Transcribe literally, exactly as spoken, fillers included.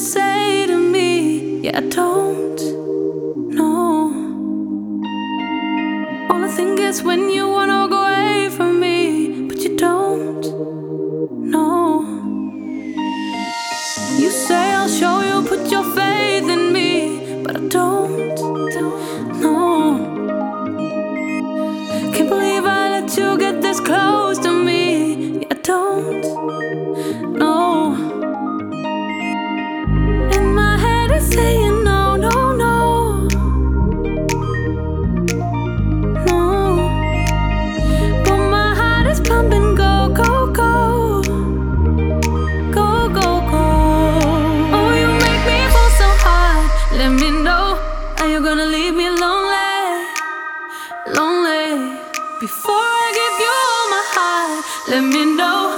say to me, yeah, I don't know. All I think is when you wanna go away from me, but you don't know. You say I'll show you, put your faith in me, but I don't know. Can't believe I let you get this close to me, yeah, I don't know. In my head it's saying no, no, no, no. But my heart is pumping, go, go, go, go, go, go. Oh, you make me fall so hard. Let me know, are you gonna leave me lonely, lonely? Before I give you all my heart, let me know.